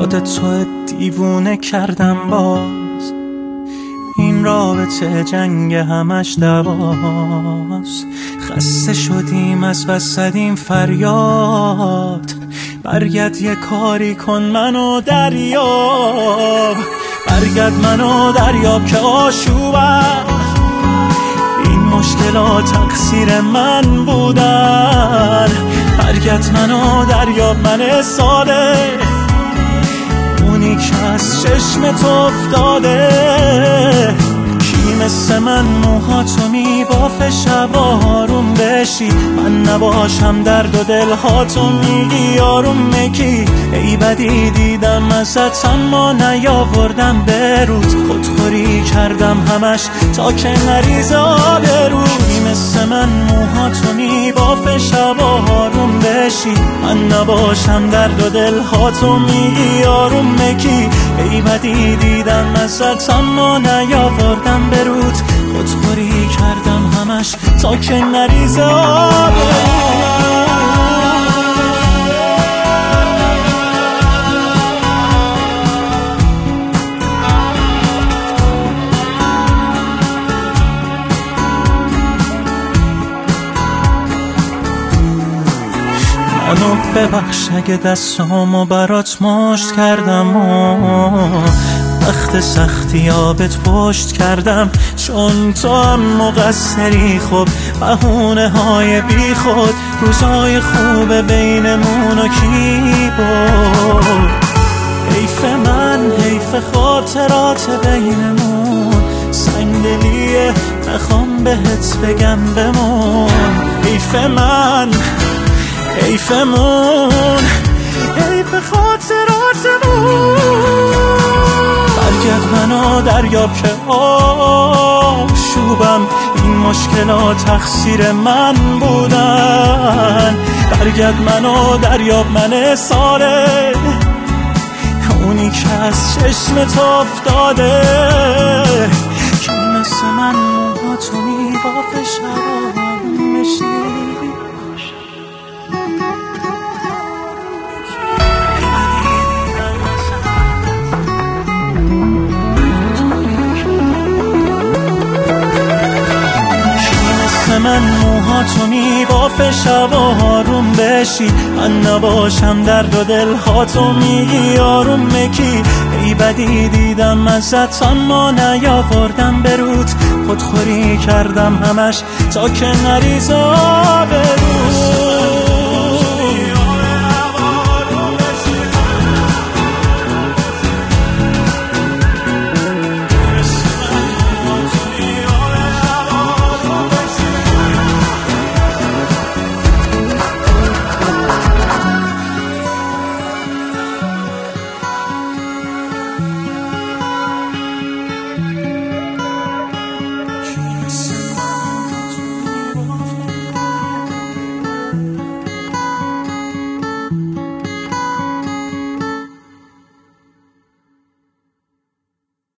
یاد تو دیوونه کردم باز. این رابطه جنگ همش دواست. خسته شدیم از بس زدیم فریاد. برگرد یه کاری کن منو دریاب. برگرد منو دریاب که آشوبم. این مشکلات تقصیر من بودن. برگرد منو دریاب، من ساده اونی که از چشمت افتاده. کی مثل من موهاتو میبافه شب آروم بشی، من نباشم درد و دلهاتو میگی آروم مکی. ای بدی دیدم ازت اما نیاوردم به روز. خودخوری کردم همش تا که نریزه آبرو. کی مثل من موهاتو میبافه شب آروم بشی، من نباشم درد و دلهاتو میگی آروم مکی. ای بدی دیدم ازت اما نیاوردم به رود. خودخوری کردم همش تا که نریزه آبرو. منو ببخش اگه دستامو برات مشت کردم و وقت سختی آبت پشت کردم. چون تو هم مقصری، خب بهونه های بی خود. روزای خوب بینمونو کی برد؟ حیف من، حیف خاطرات بینمون. سنگدلیه نخوام بهت بگم بمون. حیف من، حیفمون، حیف خاطراتمون. برگرد منو دریاب که آشوبم. این مشکلات تقصیر من بودن. برگرد منو دریاب، من ساله اونی که از چشمت افتاده. کی مثل من موهاتو میبافه شب آروم بشی. من موهاتو میبافه شب آروم بشی، من نباشم درد و دلهاتو میگی آروم مکی. ای بدی دیدم ازت اما نیاوردم به رود. خودخوری کردم همش تا که نریزه آبرو.